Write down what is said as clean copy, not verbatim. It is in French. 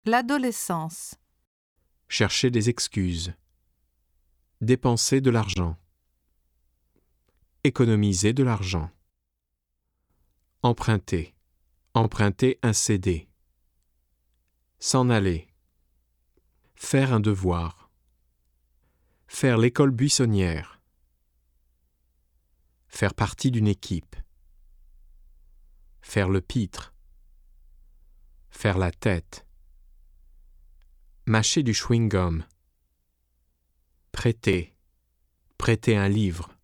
L'adolescence. Chercher des excuses. Dépenser de l'argent. Économiser de l'argent. Emprunter. Emprunter un CD. S'en aller. Faire un devoir. Faire l'école buissonnière. Faire partie d'une équipe. Faire le pitre. Faire la tête. Mâcher du chewing-gum. Prêter. Prêter un livre.